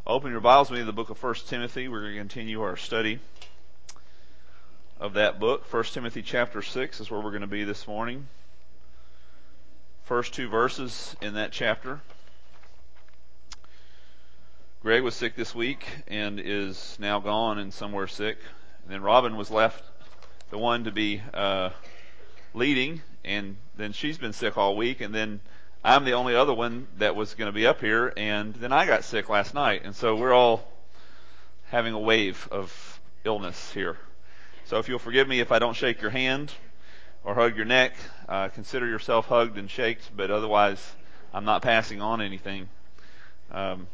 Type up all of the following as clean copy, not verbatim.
Open your Bibles with me to the book of 1 Timothy. We're going to continue our study of that book. 1 Timothy chapter 6 is where we're going to be this morning. First two verses in that chapter. Greg was sick this week and is now gone and somewhere sick. And then Robin was left the one to be leading, and then she's been sick all week, and then I'm the only other one that was going to be up here, and then I got sick last night. And so we're all having a wave of illness here. So if you'll forgive me if I don't shake your hand or hug your neck, consider yourself hugged and shaked, but otherwise I'm not passing on anything. 1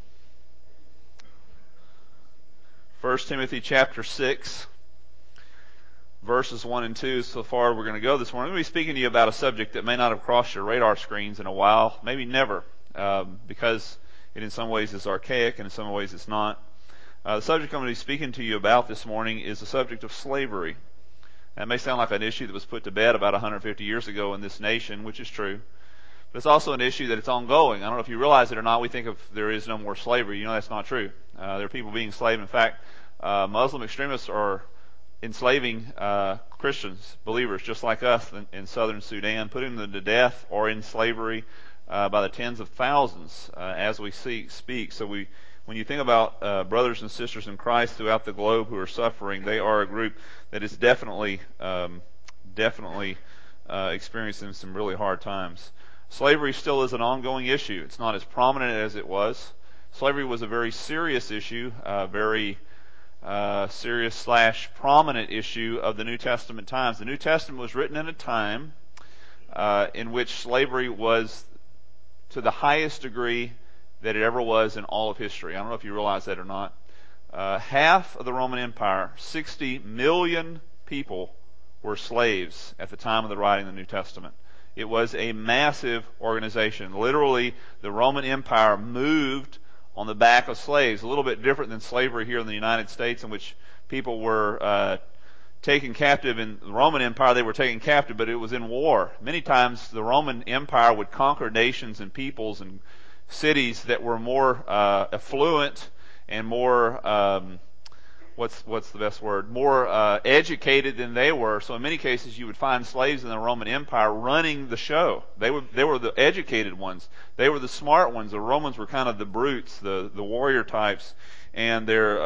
Timothy chapter 6, verses 1 and 2, so far we're going to go this morning. I'm going to be speaking to you about a subject that may not have crossed your radar screens in a while, maybe never, because it in some ways is archaic and in some ways it's not. The subject I'm going to be speaking to you about this morning is the subject of slavery. That may sound like an issue that was put to bed about 150 years ago in this nation, which is true. But it's also an issue that it's ongoing. I don't know if you realize it or not. We think if there is no more slavery. You know that's not true. There are people being enslaved. In fact, Muslim extremists are enslaving Christians, believers just like us in southern Sudan, putting them to death or in slavery by the tens of thousands as we speak. So when you think about brothers and sisters in Christ throughout the globe who are suffering, they are a group that is definitely experiencing some really hard times. Slavery still is an ongoing issue. It's not as prominent as it was. Slavery was a very serious issue, very serious/prominent issue of the New Testament times. The New Testament was written in a time in which slavery was to the highest degree that it ever was in all of history. I don't know if you realize that or not. Half of the Roman Empire, 60 million people, were slaves at the time of the writing of the New Testament. It was a massive organization. Literally, the Roman Empire moved on the back of slaves, a little bit different than slavery here in the United States, in which people were taken captive. In the Roman Empire, they were taken captive, but it was in war. Many times the Roman Empire would conquer nations and peoples and cities that were more affluent and more, what's the best word? More educated than they were. So in many cases, you would find slaves in the Roman Empire running the show. They were the educated ones. They were the smart ones. The Romans were kind of the brutes, the warrior types, and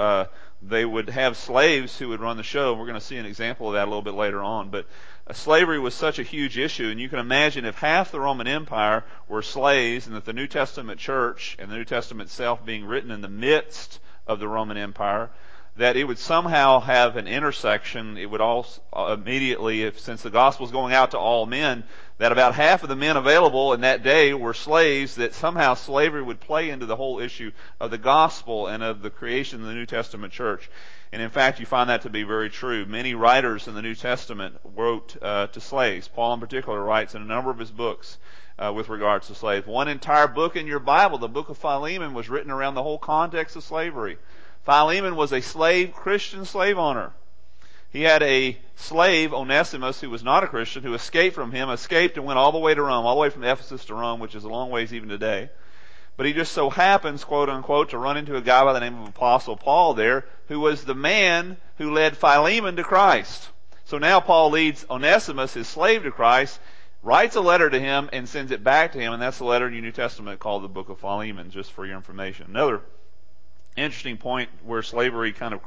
they would have slaves who would run the show. We're going to see an example of that a little bit later on. But slavery was such a huge issue, and you can imagine if half the Roman Empire were slaves, and that the New Testament church and the New Testament itself being written in the midst of the Roman Empire, that it would somehow have an intersection. It would also immediately, since the gospel is going out to all men, that about half of the men available in that day were slaves, that somehow slavery would play into the whole issue of the gospel and of the creation of the New Testament church. And in fact, you find that to be very true. Many writers in the New Testament wrote to slaves. Paul in particular writes in a number of his books with regards to slaves. One entire book in your Bible, the book of Philemon, was written around the whole context of slavery. Philemon was a Christian slave owner. He had a slave, Onesimus, who was not a Christian, who escaped from him, escaped and went all the way to Rome, all the way from Ephesus to Rome, which is a long ways even today. But he just so happens, quote unquote, to run into a guy by the name of Apostle Paul there, who was the man who led Philemon to Christ. So now Paul leads Onesimus, his slave, to Christ, writes a letter to him, and sends it back to him, and that's the letter in your New Testament called the book of Philemon, just for your information. Another interesting point where slavery kind of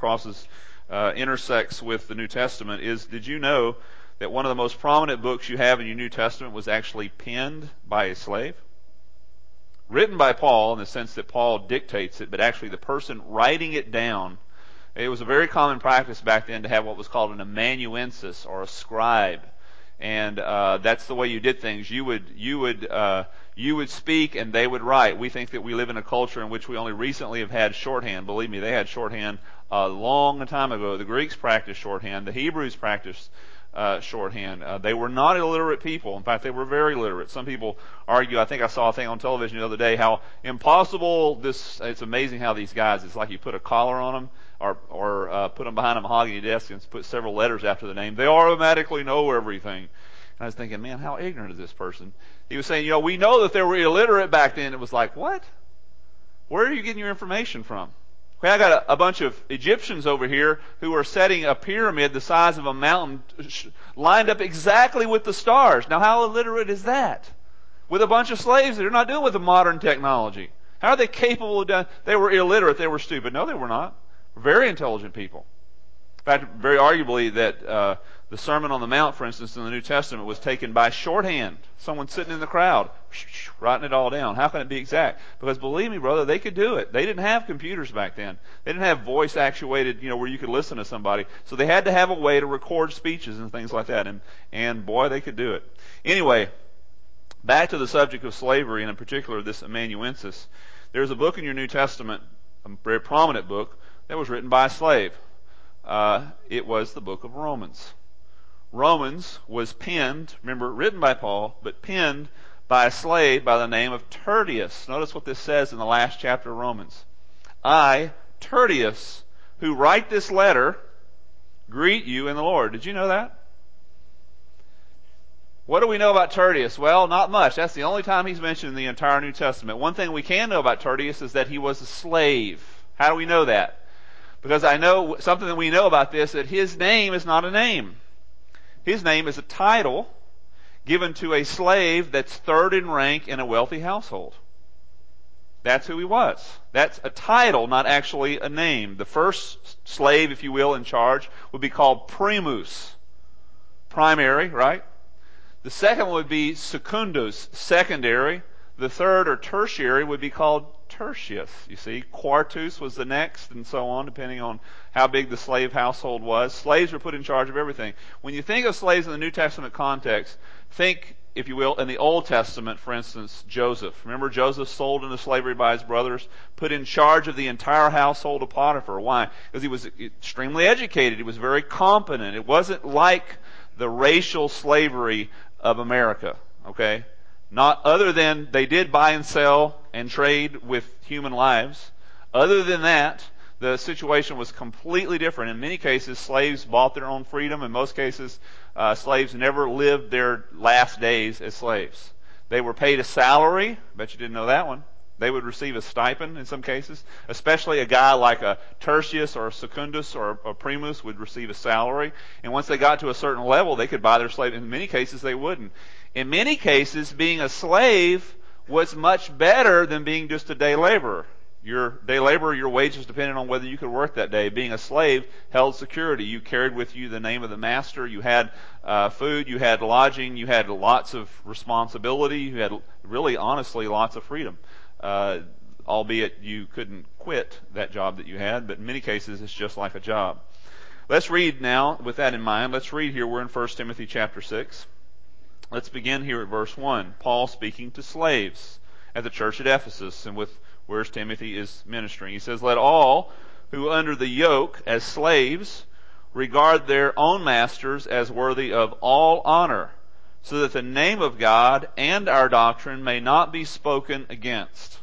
intersects with the New Testament is, did you know that one of the most prominent books you have in your New Testament was actually penned by a slave? Written by Paul in the sense that Paul dictates it, but actually the person writing it down. It was a very common practice back then to have what was called an amanuensis, or a scribe. And that's the way you did things. You would speak and they would write. We think that we live in a culture in which we only recently have had shorthand. Believe me, they had shorthand a long time ago. The Greeks practiced shorthand. The Hebrews practiced shorthand. They were not illiterate people. In fact, they were very literate. Some people argue, I think I saw a thing on television the other day, how impossible it's amazing how these guys, it's like you put a collar on them, or put them behind a mahogany desk and put several letters after the name. They automatically know everything. And I was thinking, man, how ignorant is this person? He was saying, we know that they were illiterate back then. It was like, what? Where are you getting your information from? Okay, I got a bunch of Egyptians over here who are setting a pyramid the size of a mountain lined up exactly with the stars. Now, how illiterate is that? With a bunch of slaves, they're not doing with the modern technology. How are they capable of doing? They were illiterate. They were stupid. No, they were not. Very intelligent people. In fact, very arguably that the Sermon on the Mount, for instance, in the New Testament was taken by shorthand. Someone sitting in the crowd, writing it all down. How can it be exact? Because believe me, brother, they could do it. They didn't have computers back then. They didn't have voice actuated, where you could listen to somebody. So they had to have a way to record speeches and things like that. And boy, they could do it. Anyway, back to the subject of slavery, and in particular this amanuensis. There's a book in your New Testament, a very prominent book, that was written by a slave. It was the book of Romans. Romans was penned, remember, written by Paul, but penned by a slave by the name of Tertius. Notice what this says in the last chapter of Romans. I, Tertius, who write this letter, greet you in the Lord. Did you know that? What do we know about Tertius? Well, not much. That's the only time he's mentioned in the entire New Testament. One thing we can know about Tertius is that he was a slave. How do we know that? Because I know something that we know about this, that his name is not a name. His name is a title given to a slave that's third in rank in a wealthy household. That's who he was. That's a title, not actually a name. The first slave, if you will, in charge would be called primus. Primary, right? The second one would be secundus, secondary. The third or tertiary would be called tertius. You see, quartus was the next, and so on, depending on how big the slave household was. Slaves were put in charge of everything. When you think of slaves in the New Testament context, think, if you will, in the Old Testament, for instance, Joseph. Remember, Joseph sold into slavery by his brothers, put in charge of the entire household of Potiphar. Why? Because he was extremely educated. He was very competent. It wasn't like the racial slavery of America, okay? Not other than they did buy and sell and trade with human lives. Other than that, the situation was completely different. In many cases, slaves bought their own freedom. In most cases, slaves never lived their last days as slaves. They were paid a salary. I bet you didn't know that one. They would receive a stipend in some cases. Especially a guy like a Tertius or a Secundus or a Primus would receive a salary. And once they got to a certain level, they could buy their slave. In many cases, they wouldn't. In many cases, being a slave was much better than being just a day laborer. Your day laborer, your wages depended on whether you could work that day. Being a slave held security. You carried with you the name of the master. You had food. You had lodging. You had lots of responsibility. You had really, honestly, lots of freedom. Albeit you couldn't quit that job that you had, but in many cases it's just like a job. Let's read now, with that in mind, let's read here. We're in 1 Timothy chapter 6. Let's begin here at verse 1. Paul speaking to slaves at the church at Ephesus, and with where Timothy is ministering. He says, let all who under the yoke as slaves regard their own masters as worthy of all honor, so that the name of God and our doctrine may not be spoken against.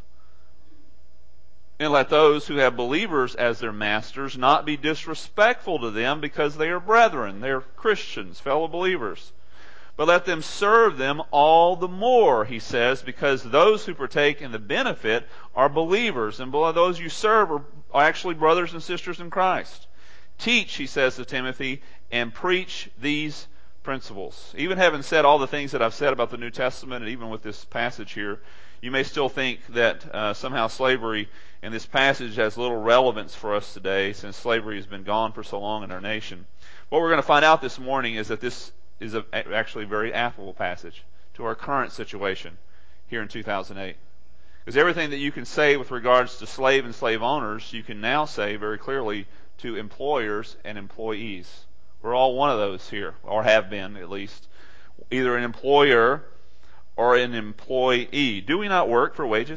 And let those who have believers as their masters not be disrespectful to them because they are brethren, they are Christians, fellow believers. But let them serve them all the more, he says, because those who partake in the benefit are believers, and those you serve are actually brothers and sisters in Christ. Teach, he says to Timothy, and preach these principles. Even having said all the things that I've said about the New Testament, and even with this passage here, you may still think that somehow slavery in this passage has little relevance for us today, since slavery has been gone for so long in our nation. What we're going to find out this morning is that this is actually a very applicable passage to our current situation here in 2008. Because everything that you can say with regards to slave and slave owners, you can now say very clearly to employers and employees. We're all one of those here, or have been at least, either an employer or an employee. Do we not work for wages?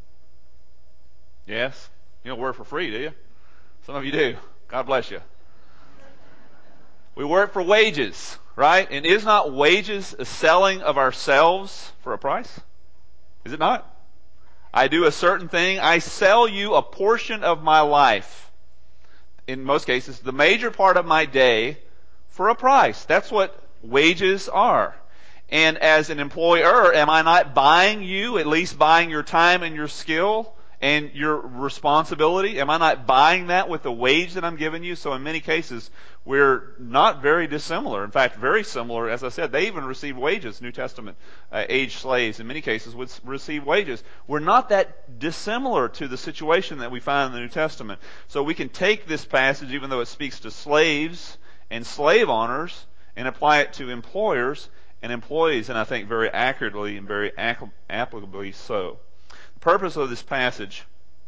Yes? You don't work for free, do you? Some of you do. God bless you. We work for wages, right? And is not wages a selling of ourselves for a price? Is it not? I do a certain thing. I sell you a portion of my life. In most cases, the major part of my day for a price. That's what wages are. And as an employer, am I not buying you, at least buying your time and your skill and your responsibility? Am I not buying that with the wage that I'm giving you? So in many cases, we're not very dissimilar. In fact, very similar. As I said, they even received wages. New Testament aged slaves in many cases would receive wages. We're not that dissimilar to the situation that we find in the New Testament. So we can take this passage, even though it speaks to slaves and slave owners, and apply it to employers and employees, and I think very accurately and very applicably so. The purpose of this passage,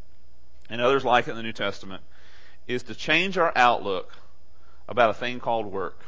and others like it in the New Testament, is to change our outlook about a thing called work,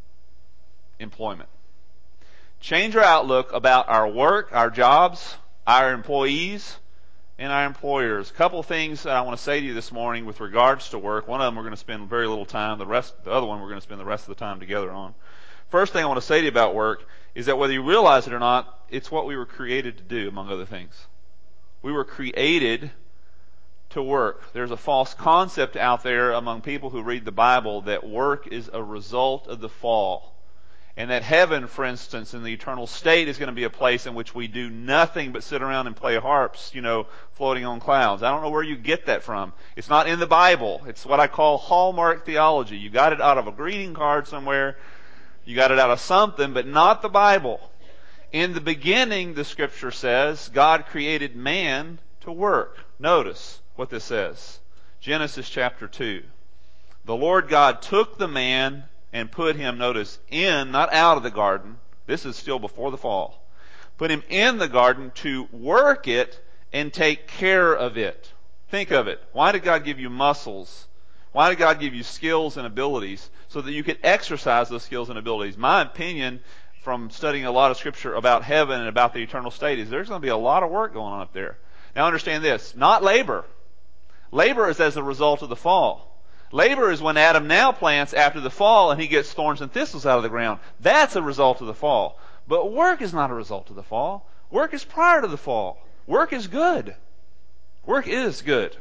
employment. Change our outlook about our work, our jobs, our employees, and our employers. A couple of things that I want to say to you this morning with regards to work. One of them we're going to spend very little time. The other one we're going to spend the rest of the time together on. First thing I want to say to you about work is that whether you realize it or not, it's what we were created to do, among other things. We were created to work. There's a false concept out there among people who read the Bible that work is a result of the fall. And that heaven, for instance, in the eternal state is going to be a place in which we do nothing but sit around and play harps, floating on clouds. I don't know where you get that from. It's not in the Bible. It's what I call hallmark theology. You got it out of a greeting card somewhere. You got it out of something, but not the Bible. In the beginning, the Scripture says, God created man to work. Notice what this says. Genesis chapter 2. The Lord God took the man and put him, notice, in, not out of the garden. This is still before the fall. Put him in the garden to work it and take care of it. Think of it. Why did God give you muscles? Why did God give you skills and abilities? So that you could exercise those skills and abilities. My opinion from studying a lot of Scripture about heaven and about the eternal state is there's going to be a lot of work going on up there. Now understand this, not labor. Labor is as a result of the fall. Labor is when Adam now plants after the fall and he gets thorns and thistles out of the ground. That's a result of the fall. But work is not a result of the fall. Work is prior to the fall. Work is good. Work is good.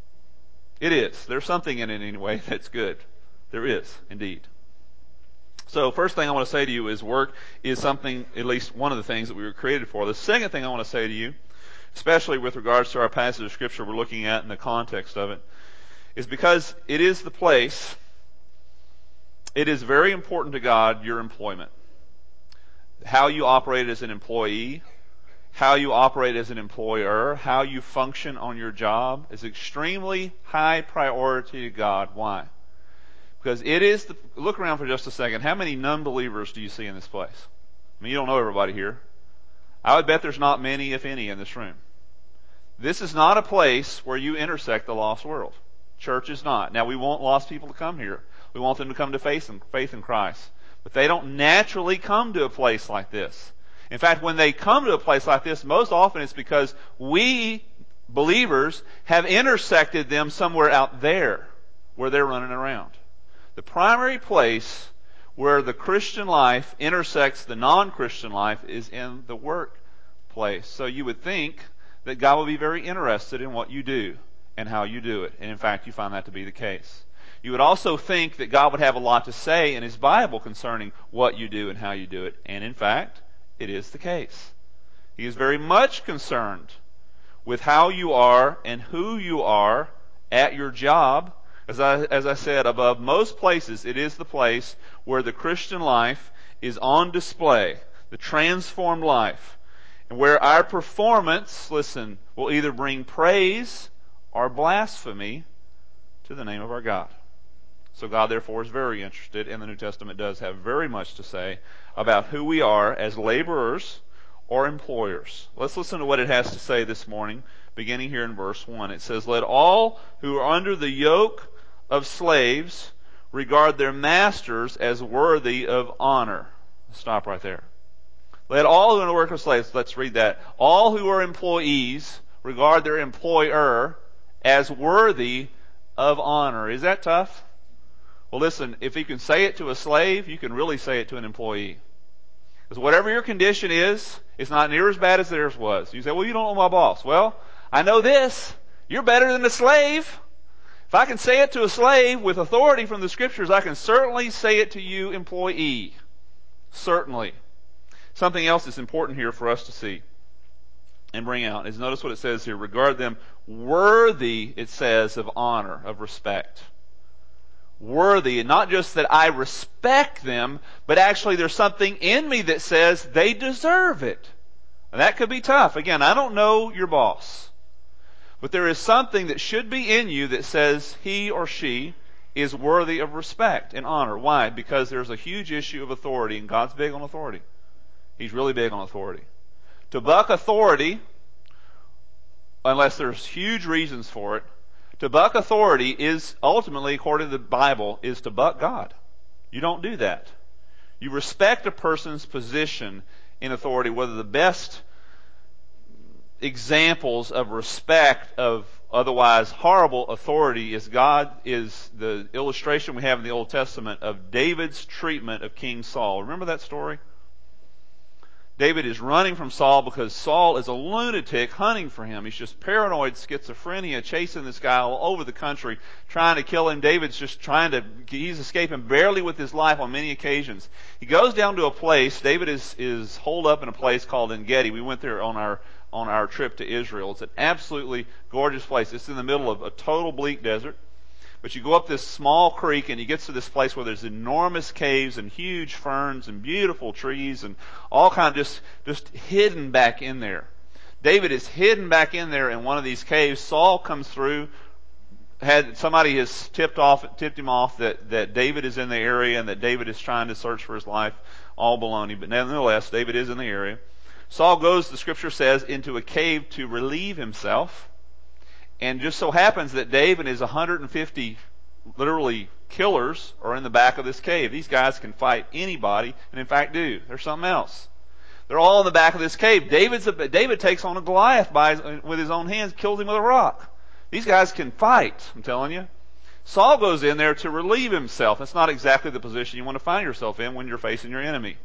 It is. There's something in it anyway that's good. There is, indeed. So first thing I want to say to you is work is something, at least one of the things that we were created for. The second thing I want to say to you, especially with regards to our passage of Scripture we're looking at in the context of it, is because it is the place, it is very important to God, your employment. How you operate as an employee, how you operate as an employer, how you function on your job is extremely high priority to God. Why? Because it is look around for just a second. How many non-believers do you see in this place? I mean, you don't know everybody here. I would bet there's not many, if any, in this room. This is not a place where you intersect the lost world. Church is not. Now, we want lost people to come here. We want them to come to faith in Christ. But they don't naturally come to a place like this. In fact, when they come to a place like this, most often it's because we, believers, have intersected them somewhere out there where they're running around. The primary place where the Christian life intersects the non-Christian life is in the workplace. So you would think that God will be very interested in what you do and how you do it. And in fact, you find that to be the case. You would also think that God would have a lot to say in His Bible concerning what you do and how you do it. And in fact, it is the case. He is very much concerned with how you are and who you are at your job. As I said, above most places, it is the place where the Christian life is on display, the transformed life, and where our performance, listen, will either bring praise or blasphemy to the name of our God. So God, therefore, is very interested, and the New Testament does have very much to say about who we are as laborers or employers. Let's listen to what it has to say this morning, beginning here in verse 1. It says, "Let all who are under the yoke of slaves regard their masters as worthy of honor." Stop right there. Let all who are in the work of slaves, let's read that. All who are employees regard their employer as worthy of honor. Is that tough? Well, listen, if you can say it to a slave, you can really say it to an employee. Because whatever your condition is, it's not near as bad as theirs was. You say, well, you don't know my boss. Well, I know this. You're better than a slave. If I can say it to a slave with authority from the Scriptures, I can certainly say it to you, employee. Certainly. Something else that's important here for us to see and bring out is notice what it says here. Regard them worthy, it says, of honor, of respect. Worthy, and not just that I respect them, but actually there's something in me that says they deserve it. And that could be tough. Again, I don't know your boss, but there is something that should be in you that says he or she is worthy of respect and honor. Why? Because there's a huge issue of authority, and God's big on authority. He's really big on authority. To buck authority, unless there's huge reasons for it, to buck authority is ultimately, according to the Bible, is to buck God. You don't do that. You respect a person's position in authority. Whether the best examples of respect of otherwise horrible authority is the illustration we have in the Old Testament of David's treatment of King Saul. Remember that story? David is running from Saul because Saul is a lunatic hunting for him. He's just paranoid schizophrenia, chasing this guy all over the country, trying to kill him. David's just he's escaping barely with his life on many occasions. He goes down to a place. David is holed up in a place called En-Gedi. We went there on our trip to Israel. It's an absolutely gorgeous place. It's in the middle of a total bleak desert. But you go up this small creek and you get to this place where there's enormous caves and huge ferns and beautiful trees and all kind of just hidden back in there. David is hidden back in there in one of these caves. Saul comes through. Somebody has tipped him off that David is in the area and that David is trying to search for his life. All baloney. But nevertheless, David is in the area. Saul goes, the scripture says, into a cave to relieve himself. And just so happens that Dave and his 150 literally killers are in the back of this cave. These guys can fight anybody, and in fact do. There's something else. They're all in the back of this cave. David takes on a Goliath with his own hands, kills him with a rock. These guys can fight, I'm telling you. Saul goes in there to relieve himself. That's not exactly the position you want to find yourself in when you're facing your enemy.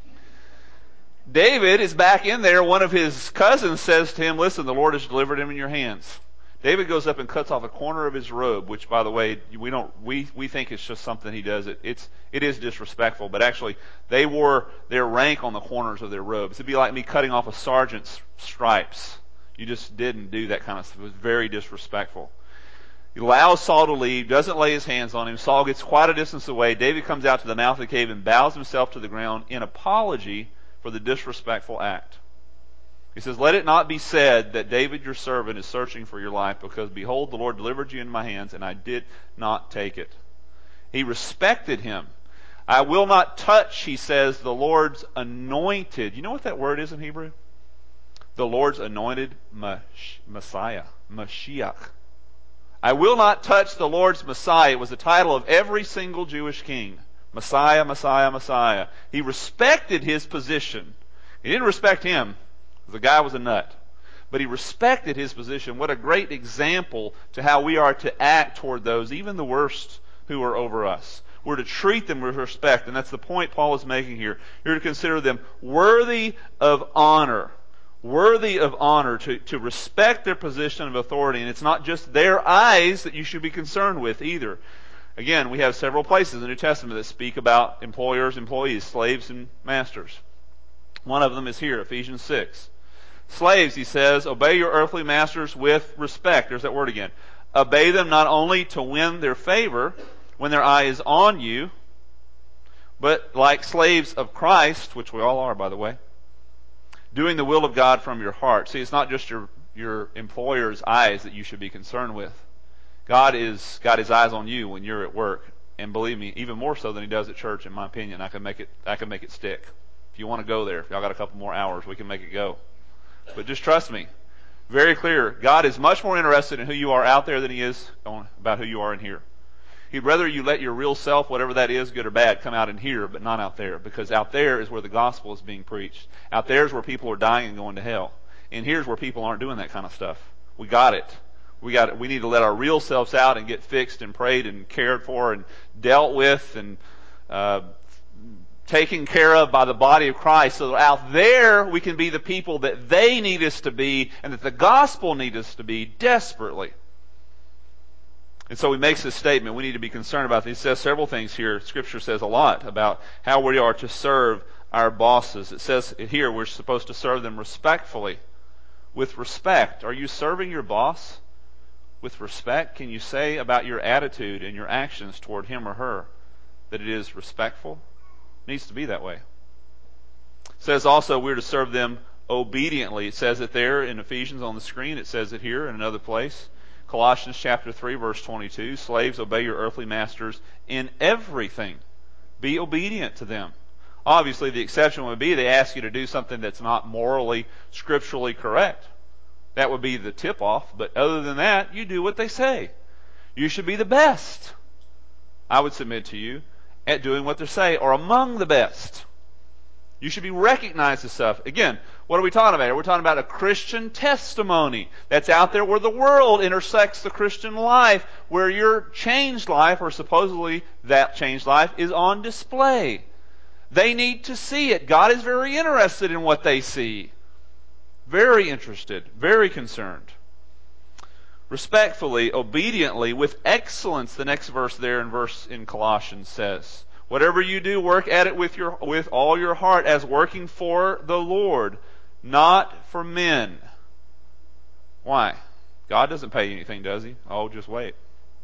David is back in there. One of his cousins says to him, listen, the Lord has delivered him in your hands. David goes up and cuts off a corner of his robe, which, by the way, we think it's just something he does. It is disrespectful, but actually they wore their rank on the corners of their robes. It'd be like me cutting off a sergeant's stripes. You just didn't do that kind of stuff. It was very disrespectful. He allows Saul to leave, doesn't lay his hands on him. Saul gets quite a distance away. David comes out to the mouth of the cave and bows himself to the ground in apology for the disrespectful act. He says, let it not be said that David your servant is searching for your life, because behold, the Lord delivered you into my hands, and I did not take it. He respected him. I will not touch, he says, the Lord's anointed. You know what that word is in Hebrew? The Lord's anointed Messiah, Mashiach. I will not touch the Lord's Messiah. It was the title of every single Jewish king. Messiah, Messiah, Messiah. He respected his position. He didn't respect him. The guy was a nut. But he respected his position. What a great example to how we are to act toward those, even the worst, who are over us. We're to treat them with respect, and that's the point Paul is making here. You're to consider them worthy of honor. Worthy of honor, to respect their position of authority. And it's not just their eyes that you should be concerned with either. Again, we have several places in the New Testament that speak about employers, employees, slaves, and masters. One of them is here, Ephesians 6. Slaves, he says, obey your earthly masters with respect. There's that word again. Obey them not only to win their favor when their eye is on you, but like slaves of Christ, which we all are, by the way, doing the will of God from your heart. See, it's not just your employer's eyes that you should be concerned with. God has got his eyes on you when you're at work. And believe me, even more so than he does at church, in my opinion. I can make it stick. If you want to go there, if y'all got a couple more hours, we can make it go. But just trust me. Very clear. God is much more interested in who you are out there than he is about who you are in here. He'd rather you let your real self, whatever that is, good or bad, come out in here, but not out there. Because out there is where the gospel is being preached. Out there is where people are dying and going to hell. And here's where people aren't doing that kind of stuff. We got it. We need to let our real selves out and get fixed and prayed and cared for and dealt with and taken care of by the body of Christ, so that out there we can be the people that they need us to be and that the gospel needs us to be desperately. And so he makes this statement. We need to be concerned about this. He says several things here. Scripture says a lot about how we are to serve our bosses. It says here we're supposed to serve them respectfully, with respect. Are you serving your boss with respect? Can you say about your attitude and your actions toward him or her that it is respectful? It needs to be that way. It says also we're to serve them obediently. It says it there in Ephesians on the screen. It says it here in another place. Colossians chapter 3, verse 22. Slaves, obey your earthly masters in everything. Be obedient to them. Obviously, the exception would be they ask you to do something that's not morally, scripturally correct. That would be the tip-off. But other than that, you do what they say. You should be the best, I would submit to you, at doing what they say, or among the best. You should be recognized as stuff. Again, what are we talking about here? We're talking about a Christian testimony that's out there where the world intersects the Christian life, where your changed life, or supposedly that changed life, is on display. They need to see it. God is very interested in what they see. Very interested, very concerned. Respectfully, obediently, with excellence, the next verse there in Colossians says, whatever you do, work at it with all your heart, as working for the Lord, not for men. Why? God doesn't pay you anything, does he? Oh, just wait.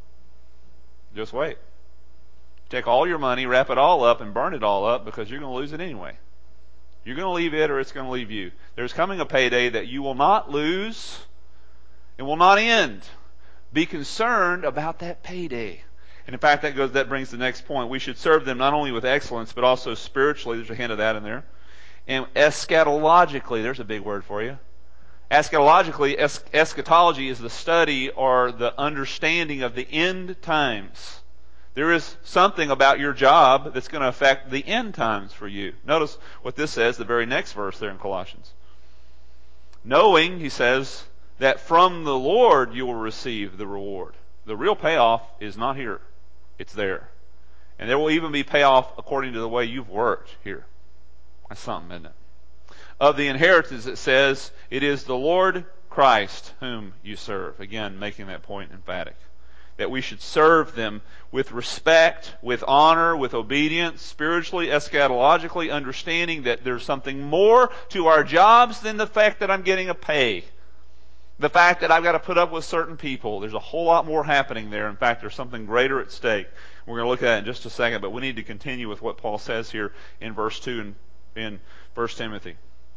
Just wait. Take all your money, wrap it all up, and burn it all up, because you're going to lose it anyway. You're going to leave it, or it's going to leave you. There's coming a payday that you will not lose and will not end. Be concerned about that payday. And in fact, that brings the next point. We should serve them not only with excellence, but also spiritually. There's a hint of that in there. And eschatologically, there's a big word for you. Eschatologically, eschatology is the study or the understanding of the end times. There is something about your job that's going to affect the end times for you. Notice what this says, the very next verse there in Colossians. Knowing, he says, that from the Lord you will receive the reward. The real payoff is not here. It's there. And there will even be payoff according to the way you've worked here. That's something, isn't it? Of the inheritance, it says, it is the Lord Christ whom you serve. Again, making that point emphatic. That we should serve them with respect, with honor, with obedience, spiritually, eschatologically, understanding that there's something more to our jobs than the fact that I'm getting a pay. The fact that I've got to put up with certain people. There's a whole lot more happening there. In fact, there's something greater at stake. We're going to look at that in just a second, but we need to continue with what Paul says here in verse 2 in 1 Timothy.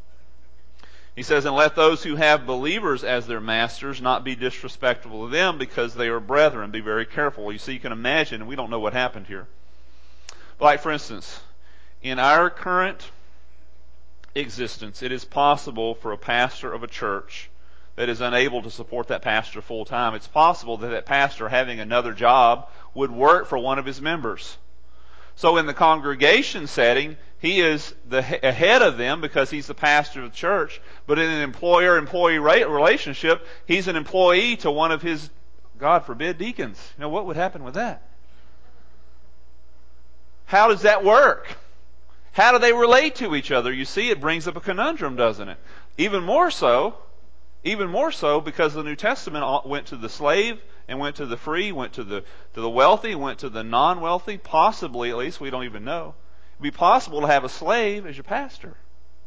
He says, and let those who have believers as their masters not be disrespectful to them, because they are brethren. Be very careful. You see, you can imagine, and we don't know what happened here. But like, for instance, in our current existence, it is possible for a pastor of a church that is unable to support that pastor full time. It's possible that that pastor, having another job, would work for one of his members. So in the congregation setting, he is ahead of them because he's the pastor of the church. But in an employer-employee relationship, he's an employee to one of his, God forbid, deacons. You know, what would happen with that? How does that work? How do they relate to each other? You see, it brings up a conundrum, doesn't it? Even more so because the New Testament went to the slave and went to the free, went to the wealthy, went to the non-wealthy, possibly, at least we don't even know. It'd be possible to have a slave as your pastor.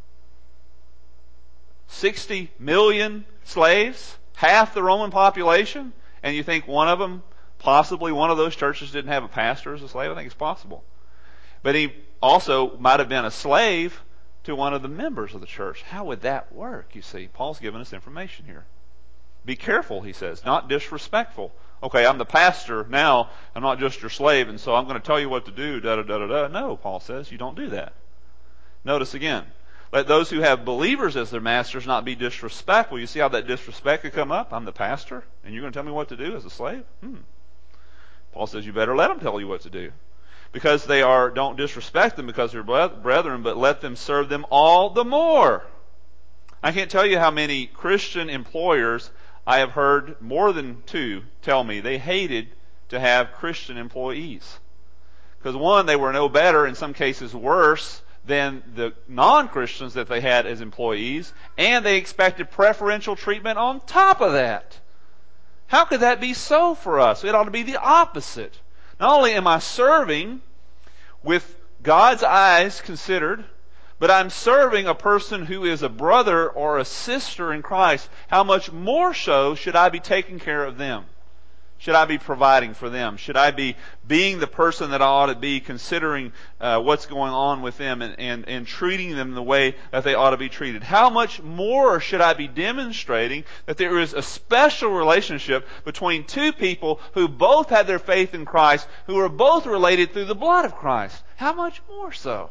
60 million slaves, half the Roman population, and you think possibly one of those churches didn't have a pastor as a slave? I think it's possible. But he also might have been a slave to one of the members of the church. How would that work, you see? Paul's giving us information here. Be careful, he says, not disrespectful. Okay, I'm the pastor now. I'm not just your slave, and so I'm going to tell you what to do, da-da-da-da-da. No, Paul says, you don't do that. Notice again, let those who have believers as their masters not be disrespectful. You see how that disrespect could come up? I'm the pastor, and you're going to tell me what to do as a slave? Paul says you better let them tell you what to do. Because don't disrespect them because they're brethren, but let them serve them all the more. I can't tell you how many Christian employers I have heard, more than two, tell me they hated to have Christian employees. Because one, they were no better, in some cases worse, than the non-Christians that they had as employees, and they expected preferential treatment on top of that. How could that be so for us? It ought to be the opposite. Not only am I serving with God's eyes considered, but I'm serving a person who is a brother or a sister in Christ. How much more so should I be taking care of them? Should I be providing for them? Should I be being the person that I ought to be, considering what's going on with them and treating them the way that they ought to be treated? How much more should I be demonstrating that there is a special relationship between two people who both have their faith in Christ, who are both related through the blood of Christ? How much more so?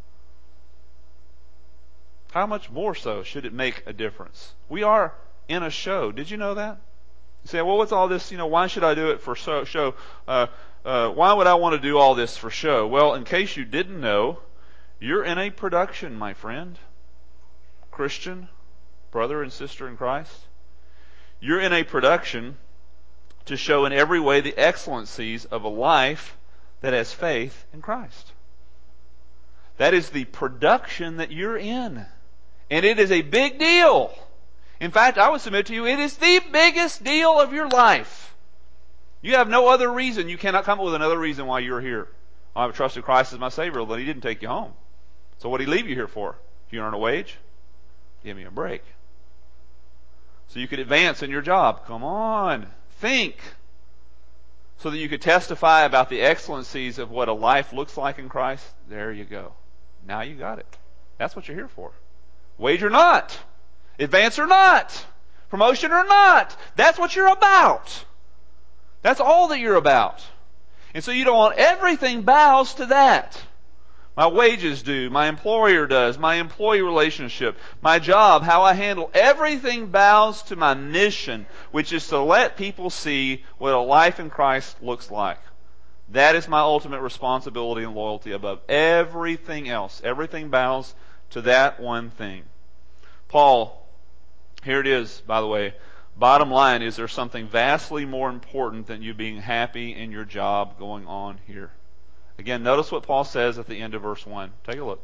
How much more so should it make a difference? We are in a show. Did you know that? You say, well, what's all this? Why should I do it for show? Why would I want to do all this for show? Well, in case you didn't know, you're in a production, my friend. Christian, brother and sister in Christ. You're in a production to show in every way the excellencies of a life that has faith in Christ. That is the production that you're in. And it is a big deal. In fact, I would submit to you, it is the biggest deal of your life. You have no other reason. You cannot come up with another reason why you're here. I have trusted Christ as my Savior, but He didn't take you home. So what did He leave you here for? If you earn a wage, give me a break. So you could advance in your job. Come on, think. So that you could testify about the excellencies of what a life looks like in Christ. There you go. Now you got it. That's what you're here for. Wage or not. Advance or not. Promotion or not. That's what you're about. That's all that you're about. And so you don't want everything bows to that. My wages do. My employer does. My employee relationship. My job. How I handle. Everything bows to my mission, which is to let people see what a life in Christ looks like. That is my ultimate responsibility and loyalty above everything else. Everything bows to that one thing. Paul, here it is, by the way. Bottom line is, there's something vastly more important than you being happy in your job going on here. Again, notice what Paul says at the end of verse 1. Take a look.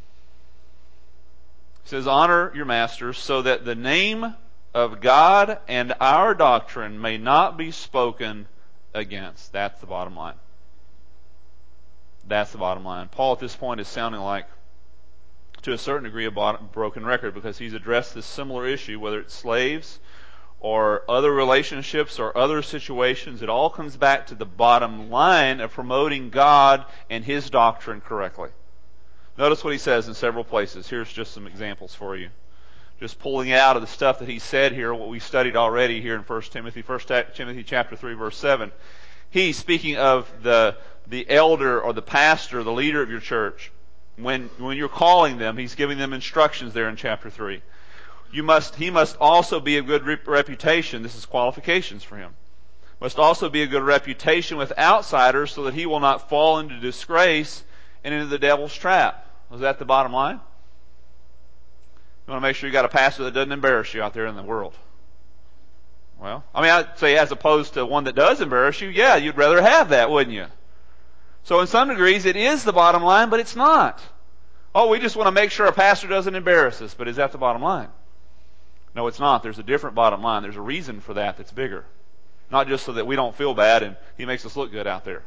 He says, honor your masters so that the name of God and our doctrine may not be spoken against. That's the bottom line. That's the bottom line. Paul at this point is sounding like, to a certain degree, a broken record, because he's addressed this similar issue, whether it's slaves or other relationships or other situations. It all comes back to the bottom line of promoting God and His doctrine correctly. Notice what he says in several places. Here's just some examples for you. Just pulling out of the stuff that he said here, what we studied already here in 1 Timothy chapter 3, verse 7. He's speaking of the elder or the pastor, the leader of your church. When you're calling them, he's giving them instructions there in chapter 3. He must also be of good reputation. This is qualifications for him. Must also be a good reputation with outsiders so that he will not fall into disgrace and into the devil's trap. Was that the bottom line? You want to make sure you got a pastor that doesn't embarrass you out there in the world. Well, I'd say as opposed to one that does embarrass you, yeah, you'd rather have that, wouldn't you? So in some degrees, it is the bottom line, but it's not. Oh, we just want to make sure a pastor doesn't embarrass us, but is that the bottom line? No, it's not. There's a different bottom line. There's a reason for that that's bigger. Not just so that we don't feel bad and he makes us look good out there.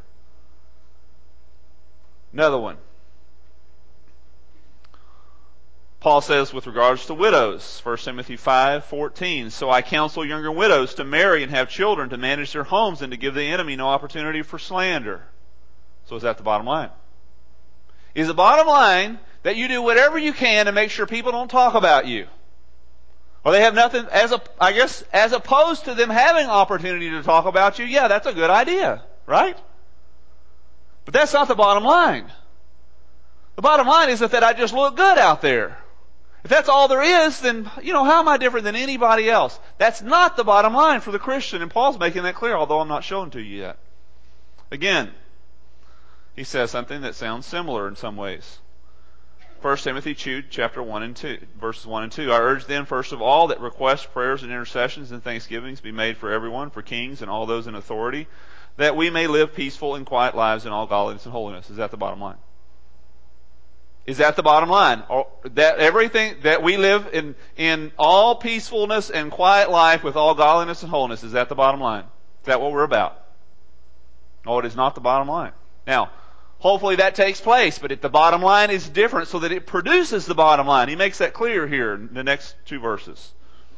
Another one. Paul says with regards to widows, 1 Timothy 5:14, so I counsel younger widows to marry and have children, to manage their homes, and to give the enemy no opportunity for slander. So is that the bottom line? Is the bottom line that you do whatever you can to make sure people don't talk about you? Or they have nothing, as opposed to them having opportunity to talk about you, yeah, that's a good idea, right? But that's not the bottom line. The bottom line is that I just look good out there. If that's all there is, then, how am I different than anybody else? That's not the bottom line for the Christian, and Paul's making that clear, although I'm not showing to you yet. Again, he says something that sounds similar in some ways. 1 Timothy chapter 1 and 2, verses 1 and 2. I urge then, first of all, that requests, prayers, and intercessions and thanksgivings be made for everyone, for kings and all those in authority, that we may live peaceful and quiet lives in all godliness and holiness. Is that the bottom line? Is that the bottom line? Or that everything that we live in all peacefulness and quiet life with all godliness and holiness, is that the bottom line? Is that what we're about? No, it is not the bottom line. Now, hopefully that takes place, but the bottom line is different so that it produces the bottom line. He makes that clear here in the next two verses.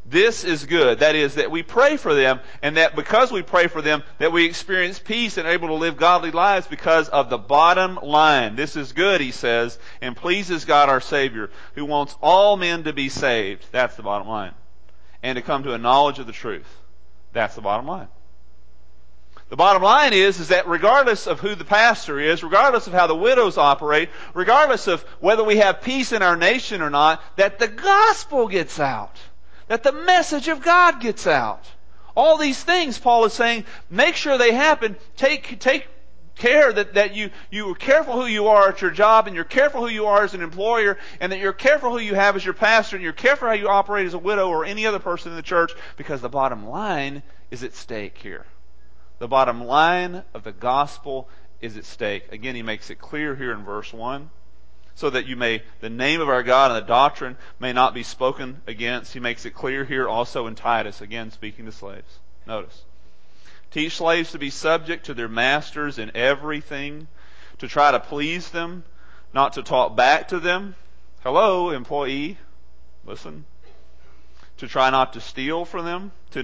This is good. That is, that we pray for them, and that because we pray for them, that we experience peace and are able to live godly lives because of the bottom line. This is good, he says, and pleases God our Savior, who wants all men to be saved. That's the bottom line. And to come to a knowledge of the truth. That's the bottom line. The bottom line is that regardless of who the pastor is, regardless of how the widows operate, regardless of whether we have peace in our nation or not, that the gospel gets out. That the message of God gets out. All these things, Paul is saying, make sure they happen. Take care that you are careful who you are at your job, and you're careful who you are as an employer, and that you're careful who you have as your pastor, and you're careful how you operate as a widow or any other person in the church, because the bottom line is at stake here. The bottom line of the gospel is at stake. Again, he makes it clear here in verse 1. So that the name of our God and the doctrine may not be spoken against. He makes it clear here also in Titus, again speaking to slaves. Notice. Teach slaves to be subject to their masters in everything, to try to please them, not to talk back to them. Hello, employee. Listen. To try not to steal from them, to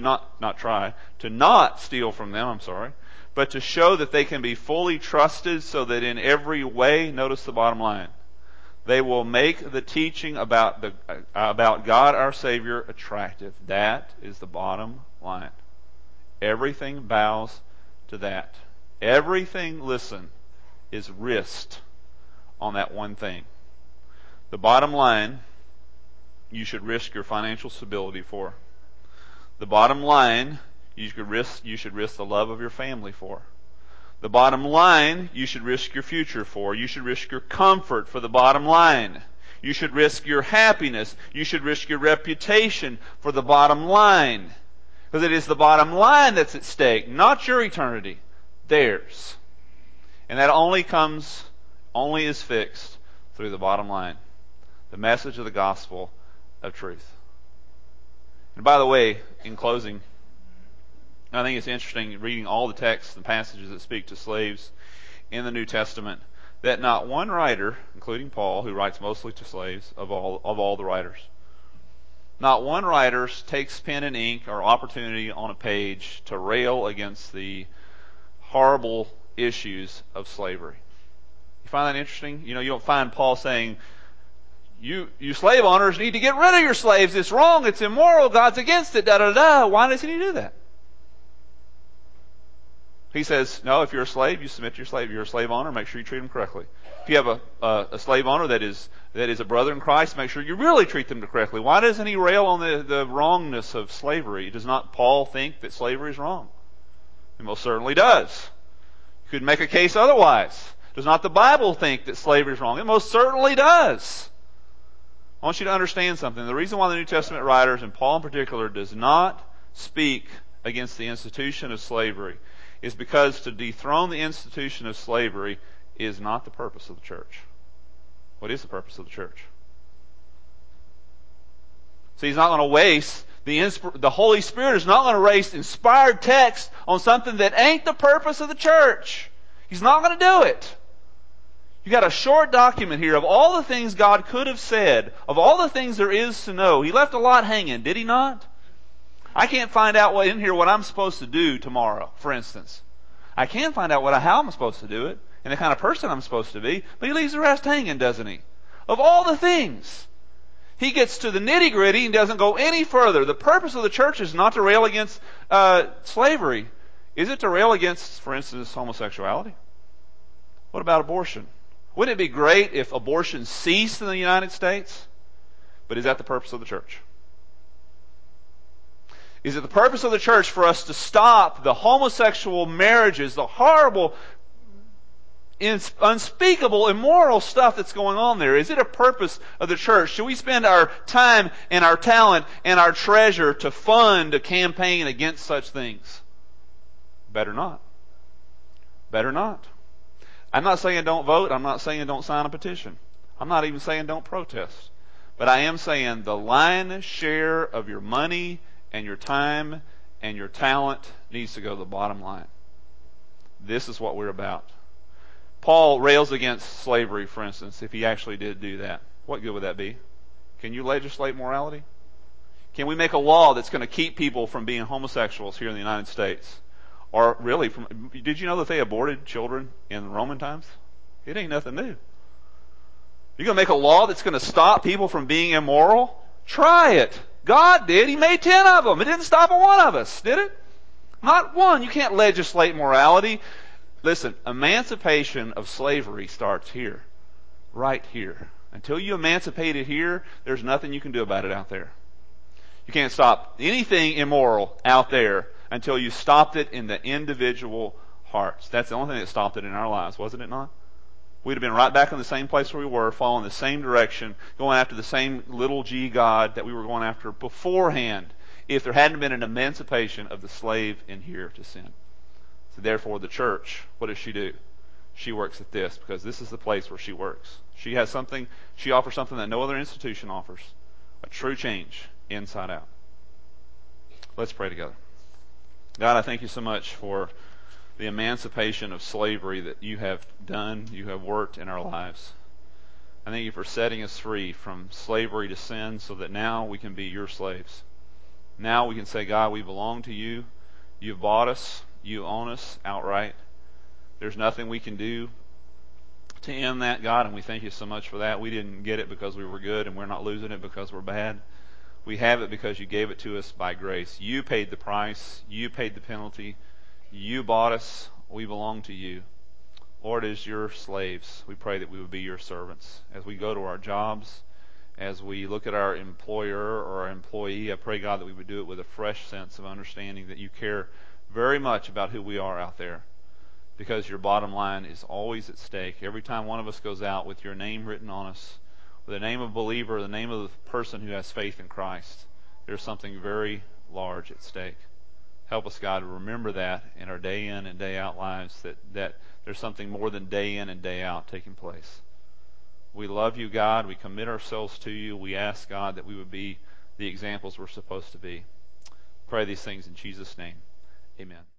not steal from them, but to show that they can be fully trusted so that in every way, notice the bottom line, they will make the teaching about God our Savior attractive. That is the bottom line. Everything bows to that. Everything, listen, is risked on that one thing. The bottom line, you should risk your financial stability for. The bottom line, you should risk the love of your family for. The bottom line, you should risk your future for. You should risk your comfort for the bottom line. You should risk your happiness. You should risk your reputation for the bottom line. Because it is the bottom line that's at stake, not your eternity. Theirs. And that only is fixed through the bottom line. The message of the gospel of truth. And by the way, in closing, I think it's interesting reading all the texts and passages that speak to slaves in the New Testament, that not one writer, including Paul, who writes mostly to slaves, of all the writers, not one writer takes pen and ink or opportunity on a page to rail against the horrible issues of slavery. You find that interesting? You don't find Paul saying, you slave owners need to get rid of your slaves. It's wrong. It's immoral. God's against it. Why doesn't he do that? He says, no, if you're a slave, you submit to your slave. If you're a slave owner, make sure you treat them correctly. If you have a slave owner that is a brother in Christ, make sure you really treat them correctly. Why doesn't he rail on the wrongness of slavery? Does not Paul think that slavery is wrong? He most certainly does. You could make a case otherwise. Does not the Bible think that slavery is wrong? It most certainly does. I want you to understand something. The reason why the New Testament writers, and Paul in particular, does not speak against the institution of slavery is because to dethrone the institution of slavery is not the purpose of the church. What is the purpose of the church? See, he's not going to waste the Holy Spirit is not going to waste inspired text on something that ain't the purpose of the church. He's not going to do it. You got a short document here of all the things God could have said, of all the things there is to know. He left a lot hanging, did he not? I can't find out what I'm supposed to do tomorrow, for instance. I can find out how I'm supposed to do it and the kind of person I'm supposed to be, but he leaves the rest hanging, doesn't he? Of all the things. He gets to the nitty-gritty and doesn't go any further. The purpose of the church is not to rail against slavery. Is it to rail against, for instance, homosexuality? What about abortion? Wouldn't it be great if abortion ceased in the United States? But is that the purpose of the church? Is it the purpose of the church for us to stop the homosexual marriages, the horrible, unspeakable, immoral stuff that's going on there? Is it a purpose of the church? Should we spend our time and our talent and our treasure to fund a campaign against such things? Better not. Better not. I'm not saying don't vote. I'm not saying don't sign a petition. I'm not even saying don't protest. But I am saying the lion's share of your money and your time and your talent needs to go to the bottom line. This is what we're about. Paul rails against slavery, for instance, if he actually did do that. What good would that be? Can you legislate morality? Can we make a law that's going to keep people from being homosexuals here in the United States? Or really, did you know that they aborted children in Roman times? It ain't nothing new. You're going to make a law that's going to stop people from being immoral? Try it. God did. He made 10 of them. It didn't stop one of us, did it? Not one. You can't legislate morality. Listen, emancipation of slavery starts here. Right here. Until you emancipate it here, there's nothing you can do about it out there. You can't stop anything immoral out there until you stopped it in the individual hearts. That's the only thing that stopped it in our lives, wasn't it not? We'd have been right back in the same place where we were, following the same direction, going after the same little g God that we were going after beforehand, if there hadn't been an emancipation of the slave in here to sin. So therefore, the church, what does she do? She works at this, because this is the place where she works. She offers something that no other institution offers. A true change inside out. Let's pray together. God, I thank you so much for the emancipation of slavery that you have done, you have worked in our lives. I thank you for setting us free from slavery to sin so that now we can be your slaves. Now we can say, God, we belong to you. You've bought us. You own us outright. There's nothing we can do to end that, God, and we thank you so much for that. We didn't get it because we were good, and we're not losing it because we're bad. We have it because you gave it to us by grace. You paid the price. You paid the penalty. You bought us. We belong to you. Lord, as your slaves, we pray that we would be your servants. As we go to our jobs, as we look at our employer or our employee, I pray, God, that we would do it with a fresh sense of understanding that you care very much about who we are out there, because your bottom line is always at stake. Every time one of us goes out with your name written on us, with the name of a believer, the name of the person who has faith in Christ, there's something very large at stake. Help us, God, to remember that in our day in and day out lives, that there's something more than day in and day out taking place. We love you, God. We commit ourselves to you. We ask, God, that we would be the examples we're supposed to be. Pray these things in Jesus' name. Amen.